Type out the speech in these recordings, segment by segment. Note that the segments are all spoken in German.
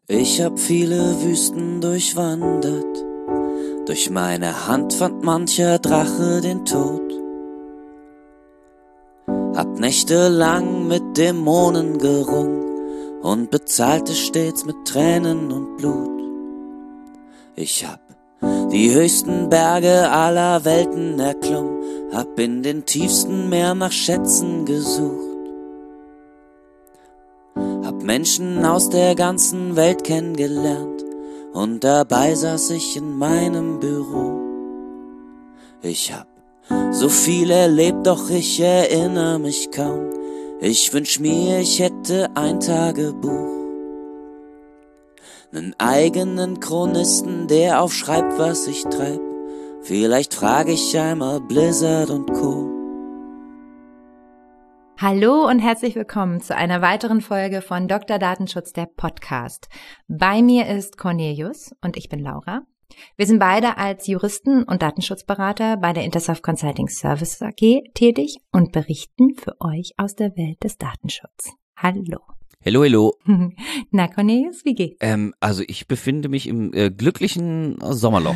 Ich hab viele Wüsten durchwandert, durch meine Hand fand mancher Drache den Tod. Hab nächtelang mit Dämonen gerungen und bezahlte stets mit Tränen und Blut. Ich hab die höchsten Berge aller Welten erklommen, hab in den tiefsten Meeren nach Schätzen gesucht. Hab Menschen aus der ganzen Welt kennengelernt und dabei saß ich in meinem Büro. Ich hab so viel erlebt, doch ich erinnere mich kaum. Ich wünsch mir, ich hätte ein Tagebuch. Nen eigenen Chronisten, der aufschreibt, was ich treib. Vielleicht frage ich einmal Blizzard und Co. Hallo und herzlich willkommen zu einer weiteren Folge von Dr. Datenschutz, der Podcast. Bei mir ist Cornelius und ich bin Laura. Wir sind beide als Juristen und Datenschutzberater bei der Intersoft Consulting Services AG tätig und berichten für euch aus der Welt des Datenschutzes. Hallo. Hello, hello. Na Cornelius, wie geht's? Also ich befinde mich im glücklichen Sommerloch.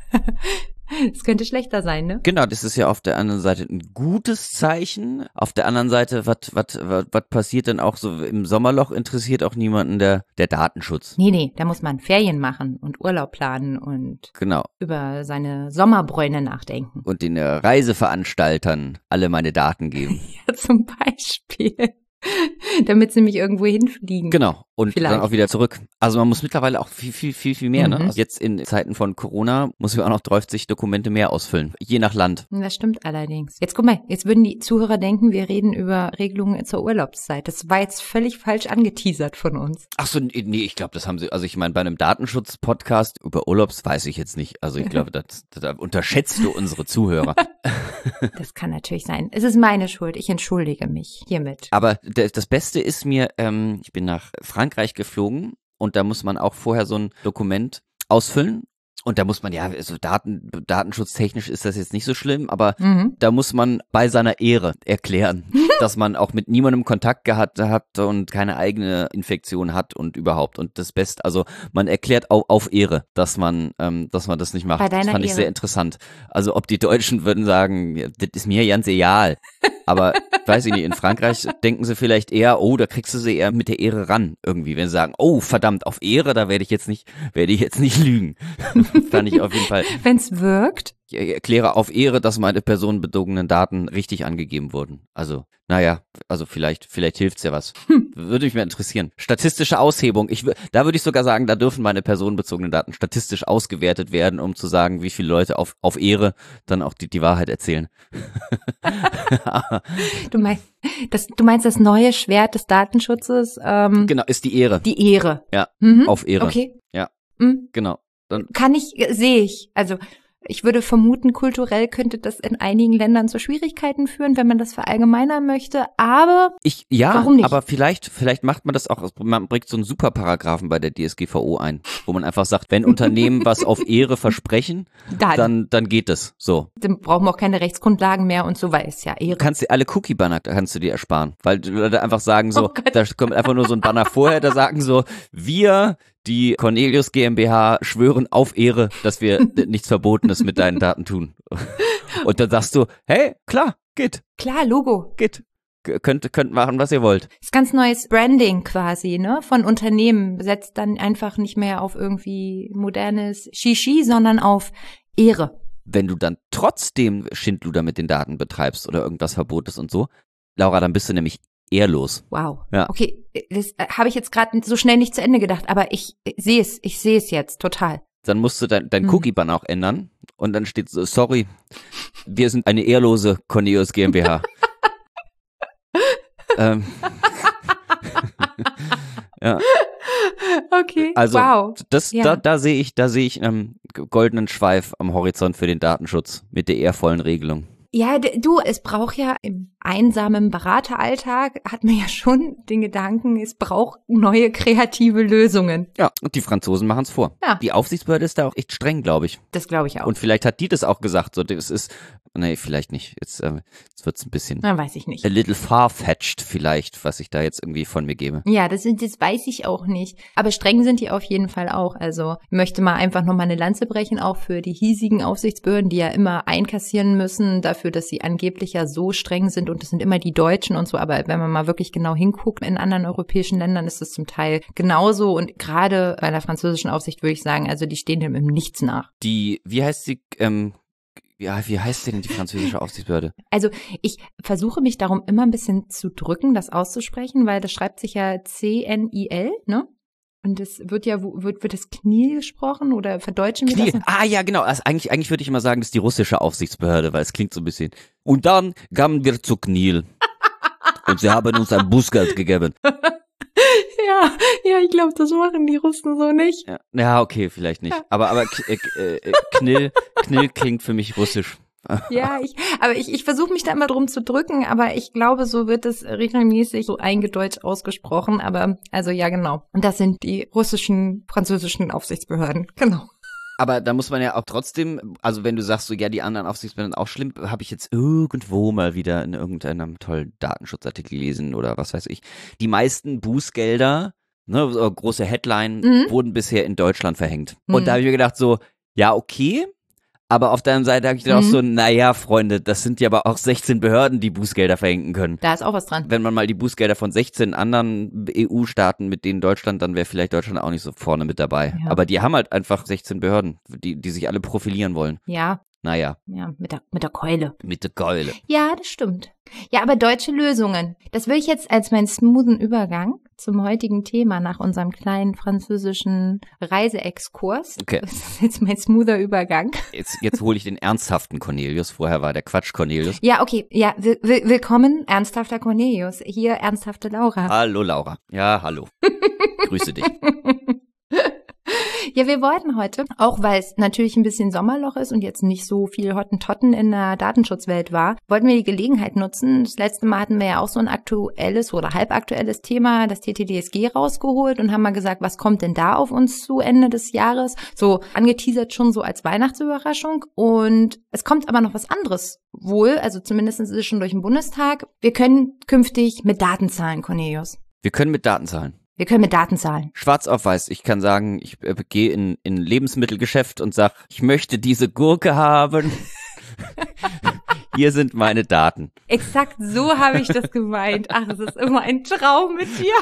Es könnte schlechter sein, ne? Genau, das ist ja auf der anderen Seite ein gutes Zeichen. Auf der anderen Seite, was passiert denn auch so im Sommerloch, interessiert auch niemanden der Datenschutz. Nee, da muss man Ferien machen und Urlaub planen und Genau. über seine Sommerbräune nachdenken. Und den Reiseveranstaltern alle meine Daten geben. Ja, zum Beispiel. Damit sie mich irgendwo hinfliegen. Genau. Und Vielleicht. dann auch wieder zurück. Also man muss mittlerweile auch viel mehr, ne? Mhm. Also jetzt in Zeiten von Corona muss man auch noch 30 Dokumente mehr ausfüllen. Je nach Land. Das stimmt allerdings. Jetzt guck mal, jetzt würden die Zuhörer denken, wir reden über Regelungen zur Urlaubszeit. Das war jetzt völlig falsch angeteasert von uns. Ach so, nee, ich glaube, das haben sie, also ich meine, bei einem Datenschutz-Podcast über Urlaubs weiß ich jetzt nicht. Also ich glaube, da unterschätzt du unsere Zuhörer. Das kann natürlich sein. Es ist meine Schuld. Ich entschuldige mich hiermit. Aber das Beste ist mir, ich bin nach Frankreich geflogen und da muss man auch vorher so ein Dokument ausfüllen. Und da muss man, ja, also datenschutztechnisch ist das jetzt nicht so schlimm, aber da muss man bei seiner Ehre erklären, dass man auch mit niemandem Kontakt gehabt hat und keine eigene Infektion hat und überhaupt. Und das Beste, also man erklärt auf Ehre, dass man das nicht macht. Bei deiner Das fand ich Ehre. sehr interessant. Also ob die Deutschen würden sagen, ja, das ist mir ganz egal. Aber weiß ich nicht, in Frankreich denken sie vielleicht eher, oh, da kriegst du sie eher mit der Ehre ran irgendwie. Wenn sie sagen, oh, verdammt, auf Ehre, da werde ich jetzt nicht lügen. Fand ich auf jeden Fall. Wenn's wirkt. Ich erkläre auf Ehre, dass meine personenbezogenen Daten richtig angegeben wurden. Also, naja, also vielleicht hilft's ja was. Würde mich mal interessieren. Statistische Aushebung. Da würde ich sogar sagen, da dürfen meine personenbezogenen Daten statistisch ausgewertet werden, um zu sagen, wie viele Leute auf Ehre dann auch die Wahrheit erzählen. Du meinst das neue Schwert des Datenschutzes? Genau, ist die Ehre. Die Ehre. Ja, Mhm. auf Ehre. Okay. Ja, Mhm. genau. Dann Sehe ich. Also ich würde vermuten, kulturell könnte das in einigen Ländern zu Schwierigkeiten führen, wenn man das verallgemeinern möchte, aber warum nicht? Aber vielleicht macht man das auch, man bringt so einen Superparagraphen bei der DSGVO ein, wo man einfach sagt, wenn Unternehmen was auf Ehre versprechen, dann geht es so. Dann brauchen wir auch keine Rechtsgrundlagen mehr und so, weil es ja Ehre. Du kannst dir alle Cookie-Banner kannst du dir ersparen, weil die Leute einfach sagen so, da kommt einfach nur so ein Banner vorher, da sagen so, wir, die Cornelius GmbH, schwören auf Ehre, dass wir nichts Verbotenes mit deinen Daten tun. Und dann sagst du, hey, klar, geht. Klar, Logo. Geht. Könnt machen, was ihr wollt. Das ist ganz neues Branding quasi, ne, von Unternehmen. Setzt dann einfach nicht mehr auf irgendwie modernes Shishi, sondern auf Ehre. Wenn du dann trotzdem Schindluder mit den Daten betreibst oder irgendwas Verbotes und so, Laura, dann bist du nämlich ehrlos. Wow. Ja. Okay, das habe ich jetzt gerade so schnell nicht zu Ende gedacht, aber ich sehe es jetzt total. Dann musst du dein Cookie-Banner auch ändern und dann steht so, sorry, wir sind eine ehrlose Cornelius GmbH. Ja. Okay, Also, wow. Da sehe ich goldenen Schweif am Horizont für den Datenschutz mit der ehrvollen Regelung. Ja, es braucht ja im einsamen Berateralltag, hat man ja schon den Gedanken, es braucht neue kreative Lösungen. Ja, und die Franzosen machen es vor. Ja. Die Aufsichtsbehörde ist da auch echt streng, glaube ich. Das glaube ich auch. Und vielleicht hat die das auch gesagt, so, das ist Nee, vielleicht nicht. Jetzt wird's ein bisschen Na, weiß ich nicht. a little far-fetched vielleicht, was ich da jetzt irgendwie von mir gebe. Ja, das weiß ich auch nicht. Aber streng sind die auf jeden Fall auch. Also ich möchte mal einfach nochmal eine Lanze brechen, auch für die hiesigen Aufsichtsbehörden, die ja immer einkassieren müssen dafür, dass sie angeblich ja so streng sind und das sind immer die Deutschen und so. Aber wenn man mal wirklich genau hinguckt, in anderen europäischen Ländern ist es zum Teil genauso. Und gerade bei der französischen Aufsicht würde ich sagen, also die stehen dem im Nichts nach. Wie heißt sie, wie heißt denn die französische Aufsichtsbehörde? Also ich versuche mich darum immer ein bisschen zu drücken, das auszusprechen, weil das schreibt sich ja CNIL, ne? Und das wird ja, wird das CNIL gesprochen oder verdeutschen wir das? Ah ja, genau. Also eigentlich würde ich immer sagen, das ist die russische Aufsichtsbehörde, weil es klingt so ein bisschen. Und dann kamen wir zu CNIL. Und sie haben uns ein Bußgeld gegeben. Ja, ich glaube, das machen die Russen so nicht. Ja, okay, vielleicht nicht. Aber Knill klingt für mich russisch. Ja, ich versuche mich da immer drum zu drücken, aber ich glaube, so wird es regelmäßig so eingedeutscht ausgesprochen. Aber also ja, genau. Und das sind die russischen, französischen Aufsichtsbehörden. Genau. Aber da muss man ja auch trotzdem, also wenn du sagst so, ja, die anderen Aufsichtsbehörden auch schlimm, habe ich jetzt irgendwo mal wieder in irgendeinem tollen Datenschutzartikel gelesen oder was weiß ich. Die meisten Bußgelder, ne, so große Headline, wurden bisher in Deutschland verhängt. Und da habe ich mir gedacht so, ja, okay. Aber auf der anderen Seite habe ich dann auch so, naja, Freunde, das sind ja aber auch 16 Behörden, die Bußgelder verhängen können. Da ist auch was dran. Wenn man mal die Bußgelder von 16 anderen EU-Staaten mit denen Deutschland, dann wäre vielleicht Deutschland auch nicht so vorne mit dabei. Ja. Aber die haben halt einfach 16 Behörden, die sich alle profilieren wollen. Ja. Naja. Ja, mit der Keule. Mit der Keule. Ja, das stimmt. Ja, aber deutsche Lösungen. Das will ich jetzt als meinen smoothen Übergang zum heutigen Thema nach unserem kleinen französischen Reiseexkurs. Okay. Das ist jetzt mein smoother Übergang. Jetzt hole ich den ernsthaften Cornelius. Vorher war der Quatsch Cornelius. Ja, okay. Ja, willkommen, ernsthafter Cornelius. Hier ernsthafte Laura. Hallo Laura. Ja, hallo. Grüße dich. Ja, wir wollten heute, auch weil es natürlich ein bisschen Sommerloch ist und jetzt nicht so viel Hottentotten in der Datenschutzwelt war, wollten wir die Gelegenheit nutzen. Das letzte Mal hatten wir ja auch so ein aktuelles oder halbaktuelles Thema, das TTDSG, rausgeholt und haben mal gesagt, was kommt denn da auf uns zu Ende des Jahres? So angeteasert schon so als Weihnachtsüberraschung. Und es kommt aber noch was anderes wohl, also zumindest ist es schon durch den Bundestag. Wir können künftig mit Daten zahlen, Cornelius. Wir können mit Daten zahlen. Wir können mit Daten zahlen. Schwarz auf weiß. Ich kann sagen, ich gehe in ein Lebensmittelgeschäft und sag, ich möchte diese Gurke haben. Hier sind meine Daten. Exakt so habe ich das gemeint. Ach, es ist immer ein Traum mit dir.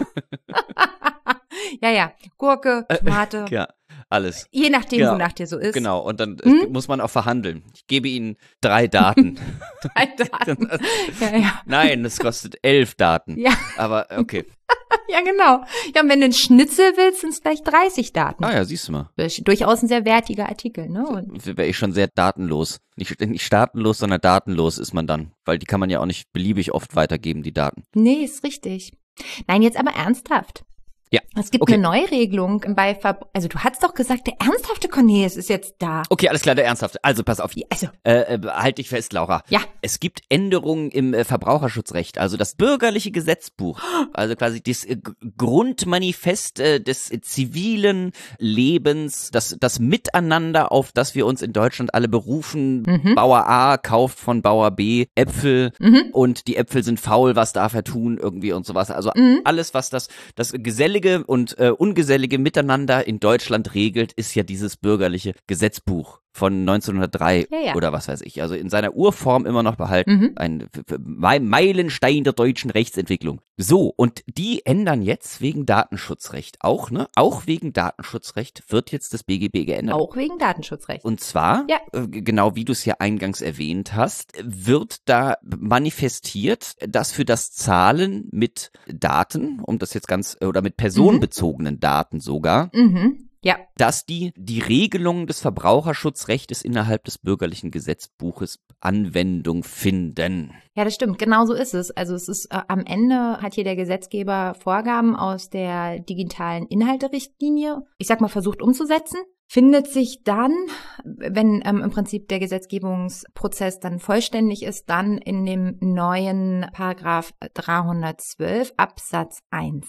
Ja, Gurke, Tomate. Ja, alles. Je nachdem, wonach dir so ist. Genau, und dann muss man auch verhandeln. Ich gebe Ihnen 3 Daten. 3 Daten. Ja. Nein, das kostet 11 Daten. Ja. Aber okay. Ja, genau. Ja, und wenn du einen Schnitzel willst, sind es gleich 30 Daten. Ah ja, siehst du mal. Das ist durchaus ein sehr wertiger Artikel, ne? Und Wäre ich schon sehr datenlos. Nicht staatenlos, sondern datenlos ist man dann. Weil die kann man ja auch nicht beliebig oft weitergeben, die Daten. nee, ist richtig. Nein, jetzt aber ernsthaft. Ja. Es gibt Okay. eine Neuregelung bei also du hast doch gesagt, der ernsthafte Cornelius ist jetzt da. Okay, alles klar, der Ernsthafte. Also pass auf. Also, Halt dich fest, Laura. Ja. Es gibt Änderungen im Verbraucherschutzrecht, also das bürgerliche Gesetzbuch, also quasi das Grundmanifest des zivilen Lebens, das Miteinander, auf das wir uns in Deutschland alle berufen. Bauer A kauft von Bauer B Äpfel und die Äpfel sind faul, was darf er tun irgendwie und sowas. Also alles, was das gesellige und ungesellige Miteinander in Deutschland regelt, ist ja dieses bürgerliche Gesetzbuch von 1903 Ja. oder was weiß ich. Also in seiner Urform immer noch behalten. Ein Meilenstein der deutschen Rechtsentwicklung. So, und die ändern jetzt wegen Datenschutzrecht auch, ne? Auch wegen Datenschutzrecht wird jetzt das BGB geändert. auch wegen Datenschutzrecht. Und zwar, Ja. genau wie du es ja eingangs erwähnt hast, wird da manifestiert, dass für das Zahlen mit Daten, um das jetzt oder mit personenbezogenen Daten sogar, Ja. dass die Regelungen des Verbraucherschutzrechtes innerhalb des bürgerlichen Gesetzbuches Anwendung finden. Ja, das stimmt. Genau so ist es. Also es ist am Ende hat hier der Gesetzgeber Vorgaben aus der digitalen Inhalterichtlinie, ich sag mal, versucht umzusetzen. Findet sich dann, wenn im Prinzip der Gesetzgebungsprozess dann vollständig ist, dann in dem neuen Paragraph 312 Absatz 1.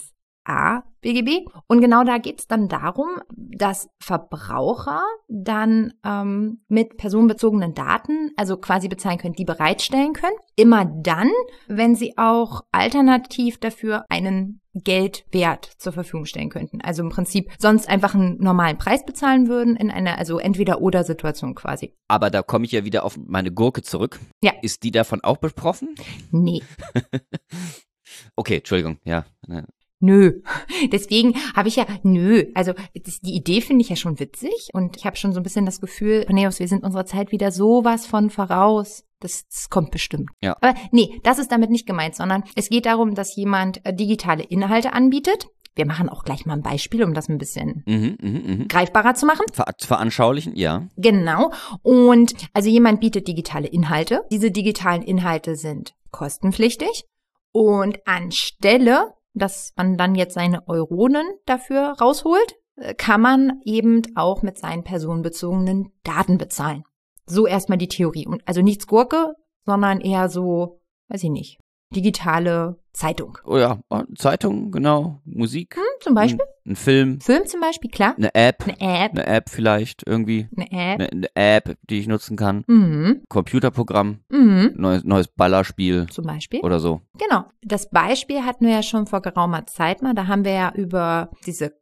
BGB. Und genau da geht es dann darum, dass Verbraucher dann mit personenbezogenen Daten, also quasi bezahlen können, die bereitstellen können. Immer dann, wenn sie auch alternativ dafür einen Geldwert zur Verfügung stellen könnten. Also im Prinzip sonst einfach einen normalen Preis bezahlen würden in einer, also Entweder-oder-Situation quasi. Aber da komme ich ja wieder auf meine Gurke zurück. Ja. Ist die davon auch betroffen? Nee. Okay, Entschuldigung, ja. Nö. Deswegen habe ich also die Idee finde ich ja schon witzig und ich habe schon so ein bisschen das Gefühl, Cornelius, wir sind unserer Zeit wieder sowas von voraus. Das kommt bestimmt. Ja. Aber nee, das ist damit nicht gemeint, sondern es geht darum, dass jemand digitale Inhalte anbietet. Wir machen auch gleich mal ein Beispiel, um das ein bisschen greifbarer zu machen. Veranschaulichen, ja. Genau. Und also jemand bietet digitale Inhalte. Diese digitalen Inhalte sind kostenpflichtig und anstelle, dass man dann jetzt seine Euronen dafür rausholt, kann man eben auch mit seinen personenbezogenen Daten bezahlen. So erstmal die Theorie. Und also nichts Gurke, sondern eher so, weiß ich nicht, digitale Zeitung. Oh ja, Zeitung, genau, Musik. Zum Beispiel. Ein Film. Film zum Beispiel, klar. Eine App. Eine App vielleicht irgendwie. Eine App, die ich nutzen kann. Computerprogramm. Neues Ballerspiel. Zum Beispiel. Oder so. Genau. Das Beispiel hatten wir ja schon vor geraumer Zeit mal. Da haben wir ja über diese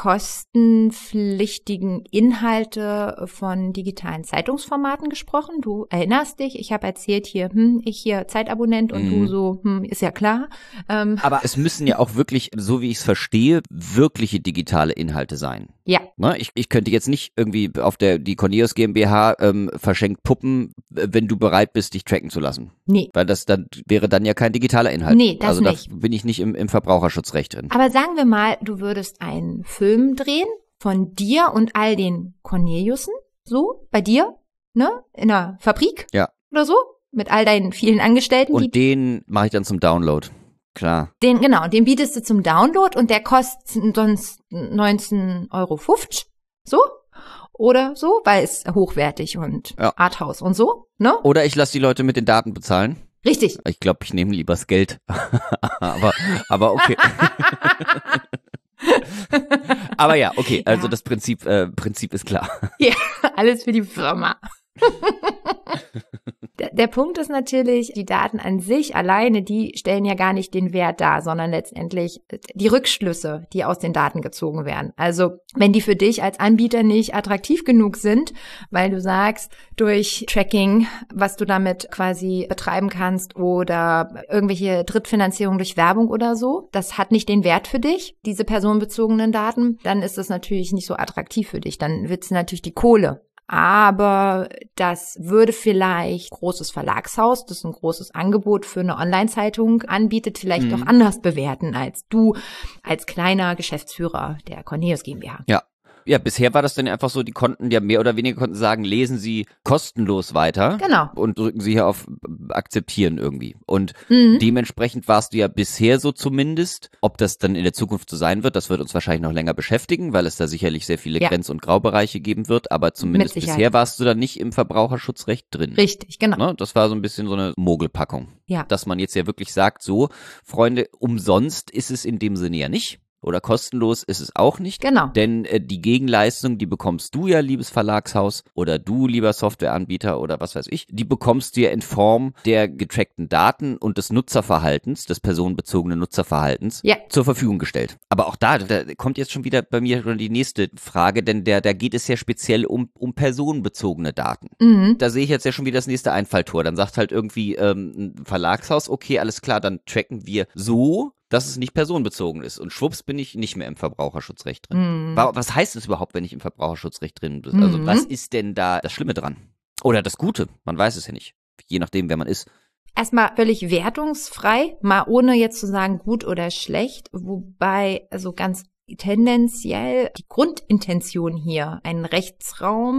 kostenpflichtigen Inhalte von digitalen Zeitungsformaten gesprochen. Du erinnerst dich, ich habe erzählt hier, ich hier Zeitabonnent und du so, ist ja klar. Aber es müssen ja auch wirklich, so wie ich es verstehe, wirkliche digitale Inhalte sein. Ja. Ne? Ich könnte jetzt nicht irgendwie auf die Cornelius GmbH verschenkt Puppen, wenn du bereit bist, dich tracken zu lassen. Nee. Weil das dann wäre dann ja kein digitaler Inhalt. Nee, das also nicht. Da bin ich nicht im Verbraucherschutzrecht drin. Aber sagen wir mal, du würdest einen Film drehen von dir und all den Corneliussen, so, bei dir, ne, in der Fabrik. Ja. Oder so, mit all deinen vielen Angestellten. Und den mache ich dann zum Download. Klar. Den bietest du zum Download und der kostet sonst 19,50 Euro, so, oder so, weil es hochwertig und Arthouse und so, ne? Oder ich lasse die Leute mit den Daten bezahlen. Richtig. Ich glaube, ich nehme lieber das Geld. aber okay. Aber ja, okay, also das Prinzip ist klar. Ja, alles für die Firma. Der Punkt ist natürlich, die Daten an sich alleine, die stellen ja gar nicht den Wert dar, sondern letztendlich die Rückschlüsse, die aus den Daten gezogen werden. Also wenn die für dich als Anbieter nicht attraktiv genug sind, weil du sagst, durch Tracking, was du damit quasi betreiben kannst oder irgendwelche Drittfinanzierung durch Werbung oder so, das hat nicht den Wert für dich, diese personenbezogenen Daten, dann ist das natürlich nicht so attraktiv für dich. Dann willst du natürlich die Kohle. Aber das würde vielleicht großes Verlagshaus, das ein großes Angebot für eine Online-Zeitung anbietet, vielleicht doch anders bewerten als du als kleiner Geschäftsführer der Cornelius GmbH. Ja. Ja, bisher war das dann einfach so, die konnten ja mehr oder weniger sagen, lesen Sie kostenlos weiter. Genau. Und drücken Sie hier auf Akzeptieren irgendwie. Und dementsprechend warst du ja bisher so zumindest. Ob das dann in der Zukunft so sein wird, das wird uns wahrscheinlich noch länger beschäftigen, weil es da sicherlich sehr viele Grenz- und Graubereiche geben wird. Aber zumindest bisher warst du da nicht im Verbraucherschutzrecht drin. Richtig, genau. Ne? Das war so ein bisschen so eine Mogelpackung. Ja. Dass man jetzt ja wirklich sagt, so, Freunde, umsonst ist es in dem Sinne ja nicht. Oder kostenlos ist es auch nicht. Genau. Denn die Gegenleistung, die bekommst du ja, liebes Verlagshaus, oder du, lieber Softwareanbieter oder was weiß ich, die bekommst du ja in Form der getrackten Daten und des Nutzerverhaltens, des personenbezogenen Nutzerverhaltens zur Verfügung gestellt. Aber auch da kommt jetzt schon wieder bei mir schon die nächste Frage, denn da geht es ja speziell um personenbezogene Daten. Da sehe ich jetzt ja schon wieder das nächste Einfalltor. Dann sagt halt irgendwie ein Verlagshaus, okay, alles klar, dann tracken wir so, dass es nicht personenbezogen ist. Und schwupps bin ich nicht mehr im Verbraucherschutzrecht drin. Was heißt es überhaupt, wenn ich im Verbraucherschutzrecht drin bin? Also was ist denn da das Schlimme dran? Oder das Gute? Man weiß es ja nicht. Je nachdem, wer man ist. Erstmal völlig wertungsfrei, mal ohne jetzt zu sagen gut oder schlecht, wobei also ganz tendenziell die Grundintention hier, einen Rechtsraum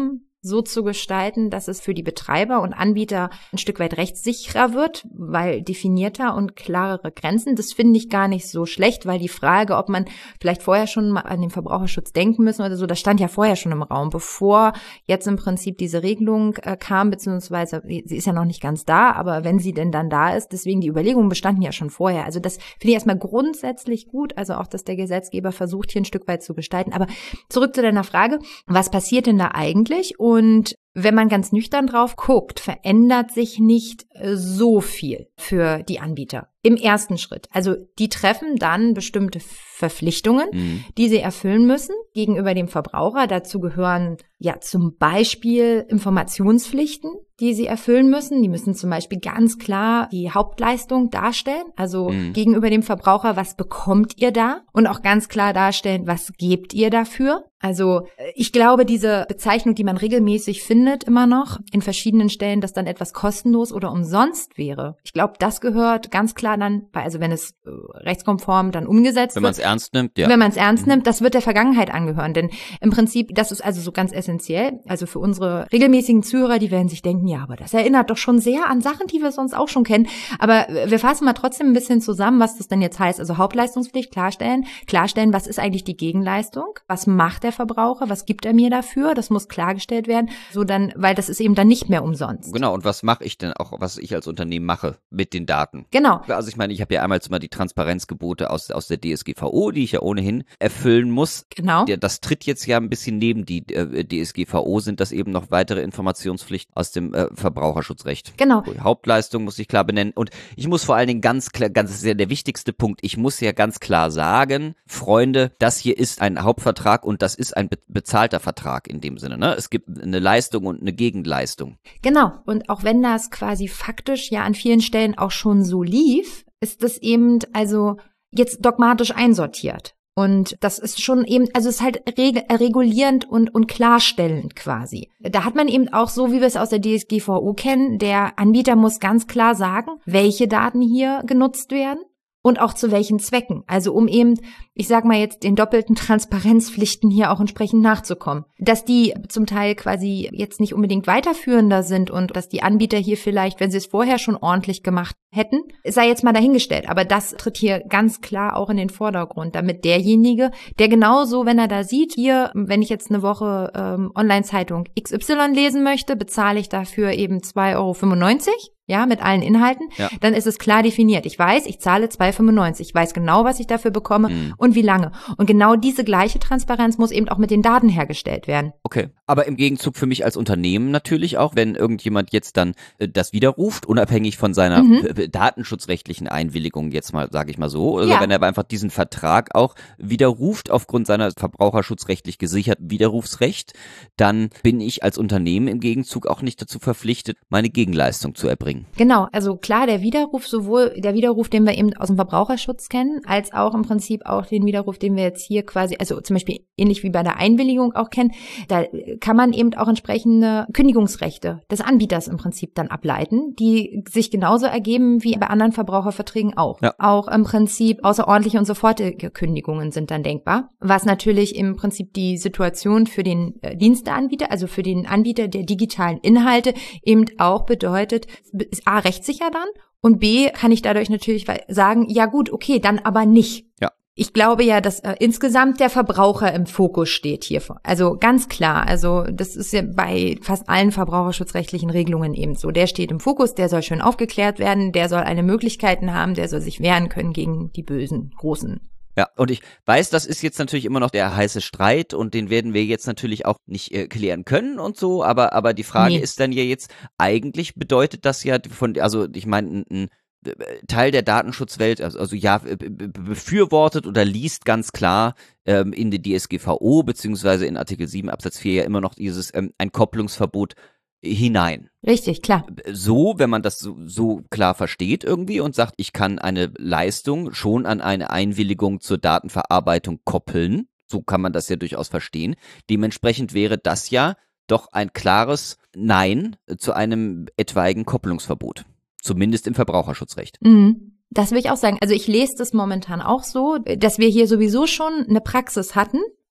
so zu gestalten, dass es für die Betreiber und Anbieter ein Stück weit rechtssicherer wird, weil definierter und klarere Grenzen. Das finde ich gar nicht so schlecht, weil die Frage, ob man vielleicht vorher schon mal an den Verbraucherschutz denken müssen oder so, das stand ja vorher schon im Raum, bevor jetzt im Prinzip diese Regelung kam, beziehungsweise sie ist ja noch nicht ganz da, aber wenn sie denn dann da ist, deswegen die Überlegungen bestanden ja schon vorher. Also das finde ich erstmal grundsätzlich gut, also auch, dass der Gesetzgeber versucht, hier ein Stück weit zu gestalten. Aber zurück zu deiner Frage, was passiert denn da eigentlich? Und wenn man ganz nüchtern drauf guckt, verändert sich nicht so viel für die Anbieter im ersten Schritt. Also die treffen dann bestimmte Verpflichtungen, die sie erfüllen müssen gegenüber dem Verbraucher. Dazu gehören ja zum Beispiel Informationspflichten, die sie erfüllen müssen. Die müssen zum Beispiel ganz klar die Hauptleistung darstellen, also gegenüber dem Verbraucher, was bekommt ihr da? Und auch ganz klar darstellen, was gebt ihr dafür? Also ich glaube, diese Bezeichnung, die man regelmäßig findet, immer noch in verschiedenen Stellen, dass dann etwas kostenlos oder umsonst wäre. Ich glaube, das gehört ganz klar dann, also wenn es rechtskonform dann umgesetzt wird. Wenn man es ernst nimmt, ja. Wenn man es ernst nimmt, das wird der Vergangenheit angehören. Denn im Prinzip, das ist also so ganz essentiell. Also für unsere regelmäßigen Zuhörer, die werden sich denken, ja, aber das erinnert doch schon sehr an Sachen, die wir sonst auch schon kennen. Aber wir fassen mal trotzdem ein bisschen zusammen, was das denn jetzt heißt. Also Hauptleistungspflicht klarstellen, was ist eigentlich die Gegenleistung? Was macht der Verbraucher? Was gibt er mir dafür? Das muss klargestellt werden. So dann, weil das ist eben dann nicht mehr umsonst. Genau. Und was mache ich denn auch, was ich als Unternehmen mache mit den Daten? Genau. Also ich meine, ich habe ja einmal mal die Transparenzgebote aus der DSGVO, die ich ja ohnehin erfüllen muss. Genau. Das tritt jetzt ja ein bisschen neben die DSGVO, sind das eben noch weitere Informationspflichten aus dem Verbraucherschutzrecht. Genau. Die Hauptleistung muss ich klar benennen. Und ich muss vor allen Dingen ganz klar, das ist ja der wichtigste Punkt, ich muss ja ganz klar sagen, Freunde, das hier ist ein Hauptvertrag und das ist ein bezahlter Vertrag in dem Sinne. Ne? Es gibt eine Leistung und eine Gegenleistung. Genau. Und auch wenn das quasi faktisch ja an vielen Stellen auch schon so lief, ist das eben also jetzt dogmatisch einsortiert. Und das ist schon eben, also es ist halt regulierend und klarstellend quasi. Da hat man eben auch so, wie wir es aus der DSGVO kennen, der Anbieter muss ganz klar sagen, welche Daten hier genutzt werden und auch zu welchen Zwecken. Also um eben, ich sag mal jetzt, den doppelten Transparenzpflichten hier auch entsprechend nachzukommen. Dass die zum Teil quasi jetzt nicht unbedingt weiterführender sind und dass die Anbieter hier vielleicht, wenn sie es vorher schon ordentlich gemacht hätten, sei jetzt mal dahingestellt. Aber das tritt hier ganz klar auch in den Vordergrund, damit derjenige, der genauso, wenn er da sieht, hier, wenn ich jetzt eine Woche Online-Zeitung XY lesen möchte, bezahle ich dafür eben 2,95 €. Ja, mit allen Inhalten, dann ist es klar definiert. Ich weiß, ich zahle 2,95 €. Ich weiß genau, was ich dafür bekomme und wie lange. Und genau diese gleiche Transparenz muss eben auch mit den Daten hergestellt werden. Okay, aber im Gegenzug für mich als Unternehmen natürlich auch, wenn irgendjemand jetzt dann das widerruft, unabhängig von seiner datenschutzrechtlichen Einwilligung, jetzt mal, sage ich mal so, also wenn er aber einfach diesen Vertrag auch widerruft aufgrund seiner verbraucherschutzrechtlich gesicherten Widerrufsrecht, dann bin ich als Unternehmen im Gegenzug auch nicht dazu verpflichtet, meine Gegenleistung zu erbringen. Genau, also klar, der Widerruf, sowohl der Widerruf, den wir eben aus dem Verbraucherschutz kennen, als auch im Prinzip auch den Widerruf, den wir jetzt hier quasi, also zum Beispiel ähnlich wie bei der Einwilligung auch kennen, da kann man eben auch entsprechende Kündigungsrechte des Anbieters im Prinzip dann ableiten, die sich genauso ergeben wie bei anderen Verbraucherverträgen auch. Ja. Auch im Prinzip außerordentliche und sofortige Kündigungen sind dann denkbar, was natürlich im Prinzip die Situation für den Diensteanbieter, also für den Anbieter der digitalen Inhalte eben auch bedeutet, ist A, rechtssicher dann und B, kann ich dadurch natürlich sagen, ja gut, okay, dann aber nicht. Ja. Ich glaube ja, dass insgesamt der Verbraucher im Fokus steht hier. Also ganz klar, also das ist ja bei fast allen verbraucherschutzrechtlichen Regelungen eben so. Der steht im Fokus, der soll schön aufgeklärt werden, der soll alle Möglichkeiten haben, der soll sich wehren können gegen die bösen, großen. Ja, und ich weiß, das ist jetzt natürlich immer noch der heiße Streit und den werden wir jetzt natürlich auch nicht klären können und so, aber die Frage ist dann ja jetzt, eigentlich bedeutet das ja also ich meine, ein Teil der Datenschutzwelt, also ja, befürwortet oder liest ganz klar in die DSGVO beziehungsweise in Artikel 7 Absatz 4 ja immer noch dieses ein Kopplungsverbot hinein. Richtig, klar. So, wenn man das so klar versteht irgendwie und sagt, ich kann eine Leistung schon an eine Einwilligung zur Datenverarbeitung koppeln, so kann man das ja durchaus verstehen. Dementsprechend wäre das ja doch ein klares Nein zu einem etwaigen Kopplungsverbot. Zumindest im Verbraucherschutzrecht. Das will ich auch sagen. Also ich lese das momentan auch so, dass wir hier sowieso schon eine Praxis hatten,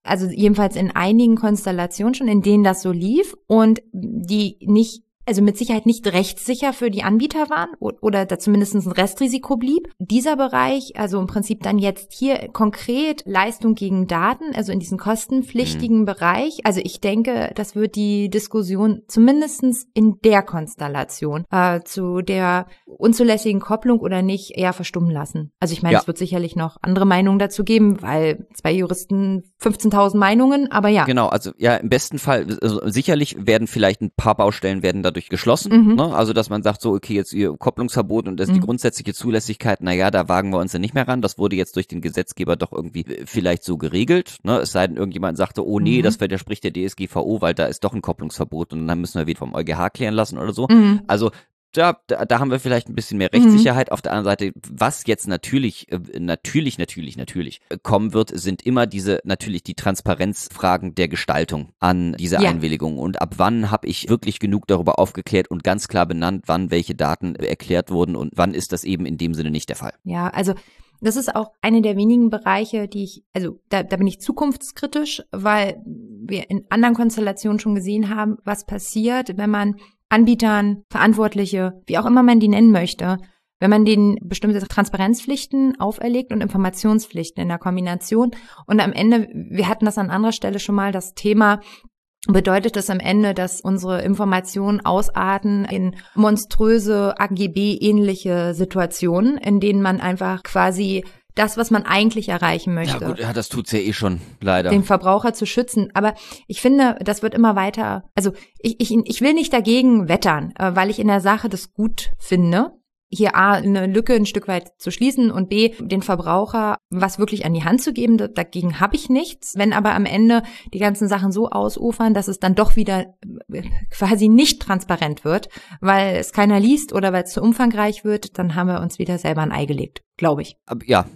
also jedenfalls in einigen Konstellationen schon, in denen das so lief und die nicht, also mit Sicherheit nicht rechtssicher für die Anbieter waren oder da zumindest ein Restrisiko blieb. Dieser Bereich, also im Prinzip dann jetzt hier konkret Leistung gegen Daten, also in diesem kostenpflichtigen Bereich. Also ich denke, das wird die Diskussion zumindest in der Konstellation zu der unzulässigen Kopplung oder nicht eher verstummen lassen. Also ich meine, es wird sicherlich noch andere Meinungen dazu geben, weil 2 Juristen 15.000 Meinungen, aber ja. Genau, also ja, im besten Fall, also sicherlich werden vielleicht ein paar Baustellen werden dadurch geschlossen, ne? Also dass man sagt so, okay, jetzt ihr Kopplungsverbot und das ist die grundsätzliche Zulässigkeit, naja, da wagen wir uns ja nicht mehr ran, das wurde jetzt durch den Gesetzgeber doch irgendwie vielleicht so geregelt, ne? Es sei denn, irgendjemand sagte, oh nee, das widerspricht der DSGVO, weil da ist doch ein Kopplungsverbot und dann müssen wir wieder vom EuGH klären lassen oder so. Also da haben wir vielleicht ein bisschen mehr Rechtssicherheit. Auf der anderen Seite, was jetzt natürlich kommen wird, sind immer die Transparenzfragen der Gestaltung an diese Einwilligung. Und ab wann habe ich wirklich genug darüber aufgeklärt und ganz klar benannt, wann welche Daten erklärt wurden und wann ist das eben in dem Sinne nicht der Fall. Ja, also das ist auch eine der wenigen Bereiche, da bin ich zukunftskritisch, weil wir in anderen Konstellationen schon gesehen haben, was passiert, wenn man Anbietern, Verantwortliche, wie auch immer man die nennen möchte, wenn man denen bestimmte Transparenzpflichten auferlegt und Informationspflichten in der Kombination. Und am Ende, wir hatten das an anderer Stelle schon mal, das Thema, bedeutet das am Ende, dass unsere Informationen ausarten in monströse AGB-ähnliche Situationen, in denen man einfach quasi das, was man eigentlich erreichen möchte. Ja gut, ja, das tut's ja eh schon, leider. Den Verbraucher zu schützen. Aber ich finde, das wird immer weiter, also ich will nicht dagegen wettern, weil ich in der Sache das gut finde, hier A, eine Lücke ein Stück weit zu schließen und B, den Verbraucher was wirklich an die Hand zu geben. Dagegen habe ich nichts. Wenn aber am Ende die ganzen Sachen so ausufern, dass es dann doch wieder quasi nicht transparent wird, weil es keiner liest oder weil es zu umfangreich wird, dann haben wir uns wieder selber ein Ei gelegt, glaube ich. Ja.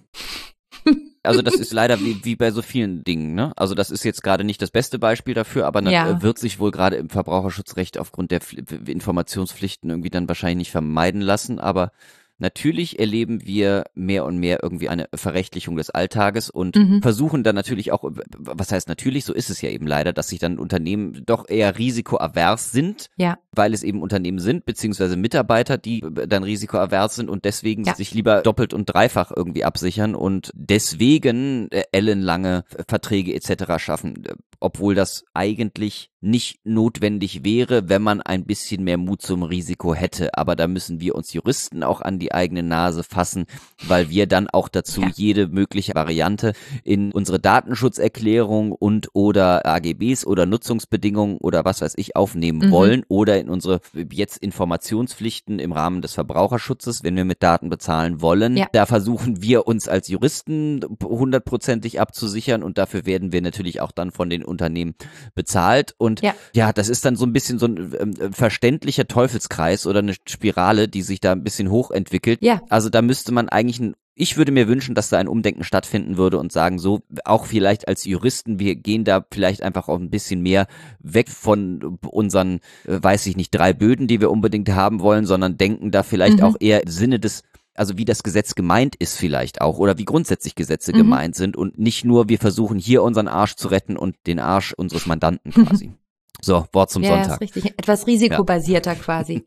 Also das ist leider wie bei so vielen Dingen, ne? Also das ist jetzt gerade nicht das beste Beispiel dafür, aber wird sich wohl gerade im Verbraucherschutzrecht aufgrund der Informationspflichten irgendwie dann wahrscheinlich nicht vermeiden lassen, aber natürlich erleben wir mehr und mehr irgendwie eine Verrechtlichung des Alltages und versuchen dann natürlich auch, was heißt natürlich, so ist es ja eben leider, dass sich dann Unternehmen doch eher risikoavers sind, weil es eben Unternehmen sind, beziehungsweise Mitarbeiter, die dann risikoavers sind und deswegen sich lieber doppelt und dreifach irgendwie absichern und deswegen ellenlange Verträge etc. schaffen, obwohl das eigentlich nicht notwendig wäre, wenn man ein bisschen mehr Mut zum Risiko hätte. Aber da müssen wir uns Juristen auch an die eigene Nase fassen, weil wir dann auch dazu jede mögliche Variante in unsere Datenschutzerklärung und oder AGBs oder Nutzungsbedingungen oder was weiß ich aufnehmen wollen oder in unsere jetzt Informationspflichten im Rahmen des Verbraucherschutzes, wenn wir mit Daten bezahlen wollen. Ja. Da versuchen wir uns als Juristen 100%ig abzusichern und dafür werden wir natürlich auch dann von den Unternehmen bezahlt. Und ja, das ist dann so ein bisschen so ein verständlicher Teufelskreis oder eine Spirale, die sich da ein bisschen hochentwickelt. Ja. Also da müsste man eigentlich ich würde mir wünschen, dass da ein Umdenken stattfinden würde und sagen, so auch vielleicht als Juristen, wir gehen da vielleicht einfach auch ein bisschen mehr weg von unseren, weiß ich nicht, 3 Böden, die wir unbedingt haben wollen, sondern denken da vielleicht auch eher im Sinne des, also wie das Gesetz gemeint ist vielleicht auch oder wie grundsätzlich Gesetze gemeint sind und nicht nur, wir versuchen hier unseren Arsch zu retten und den Arsch unseres Mandanten quasi. So, Wort zum Sonntag. Ja, ist richtig. Etwas risikobasierter quasi.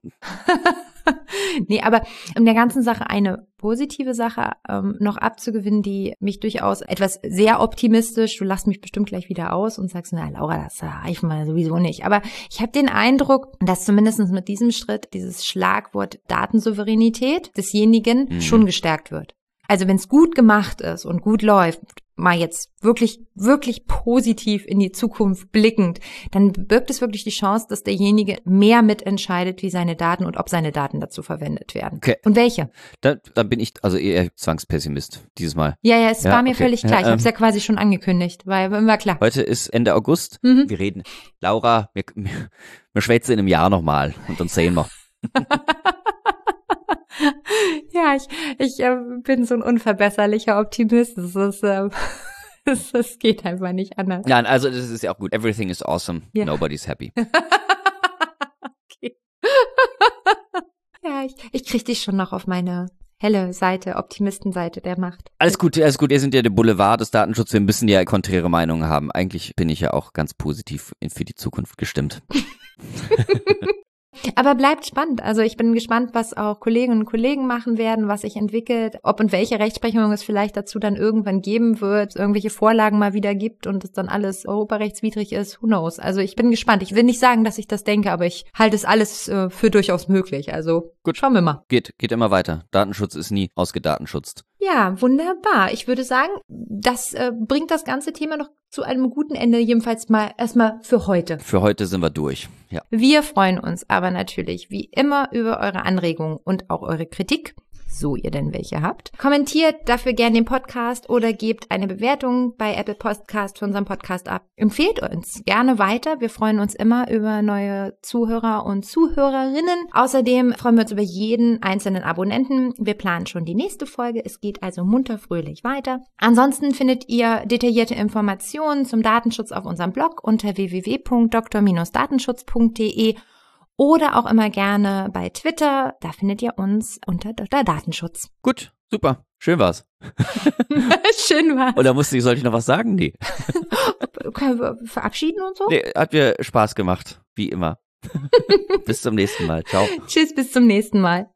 Nee, aber um der ganzen Sache eine positive Sache noch abzugewinnen, die mich durchaus etwas sehr optimistisch, du lachst mich bestimmt gleich wieder aus und sagst, na Laura, das reicht mal sowieso nicht. Aber ich habe den Eindruck, dass zumindest mit diesem Schritt dieses Schlagwort Datensouveränität desjenigen schon gestärkt wird. Also wenn es gut gemacht ist und gut läuft, mal jetzt wirklich, wirklich positiv in die Zukunft blickend, dann birgt es wirklich die Chance, dass derjenige mehr mitentscheidet, wie seine Daten und ob seine Daten dazu verwendet werden. Okay. Und welche? Dann bin ich also eher Zwangspessimist dieses Mal. Ja, es war mir völlig klar. Ich habe es ja quasi schon angekündigt, war klar. Heute ist Ende August. Wir reden. Laura, wir schwätzen in einem Jahr nochmal und dann sehen wir. Ja, ich bin so ein unverbesserlicher Optimist. Das geht einfach nicht anders. Nein, also das ist ja auch gut. Everything is awesome. Yeah. Nobody's happy. Okay. Ja, ich krieg dich schon noch auf meine helle Seite, Optimistenseite der Macht. Alles gut. Wir sind ja der Boulevard des Datenschutzes. Wir müssen ja konträre Meinungen haben. Eigentlich bin ich ja auch ganz positiv für die Zukunft gestimmt. Aber bleibt spannend. Also ich bin gespannt, was auch Kolleginnen und Kollegen machen werden, was sich entwickelt, ob und welche Rechtsprechung es vielleicht dazu dann irgendwann geben wird, irgendwelche Vorlagen mal wieder gibt und es dann alles europarechtswidrig ist. Who knows? Also ich bin gespannt. Ich will nicht sagen, dass ich das denke, aber ich halte es alles für durchaus möglich. Also gut, schauen wir mal. Geht immer weiter. Datenschutz ist nie ausgedatenschutzt. Ja, wunderbar. Ich würde sagen, das bringt das ganze Thema noch zu einem guten Ende, jedenfalls mal erstmal für heute. Für heute sind wir durch, ja. Wir freuen uns aber natürlich wie immer über eure Anregungen und auch eure Kritik, so ihr denn welche habt. Kommentiert dafür gerne den Podcast oder gebt eine Bewertung bei Apple Podcast für unseren Podcast ab. Empfehlt uns gerne weiter. Wir freuen uns immer über neue Zuhörer und Zuhörerinnen. Außerdem freuen wir uns über jeden einzelnen Abonnenten. Wir planen schon die nächste Folge. Es geht also munter fröhlich weiter. Ansonsten findet ihr detaillierte Informationen zum Datenschutz auf unserem Blog unter www.dr-datenschutz.de oder auch immer gerne bei Twitter. Da findet ihr uns unter Dr. Datenschutz. Gut, super. Schön war's. Schön war's. Oder sollte ich noch was sagen? Nee. Können wir verabschieden und so? Nee, hat mir Spaß gemacht. Wie immer. Bis zum nächsten Mal. Ciao. Tschüss, bis zum nächsten Mal.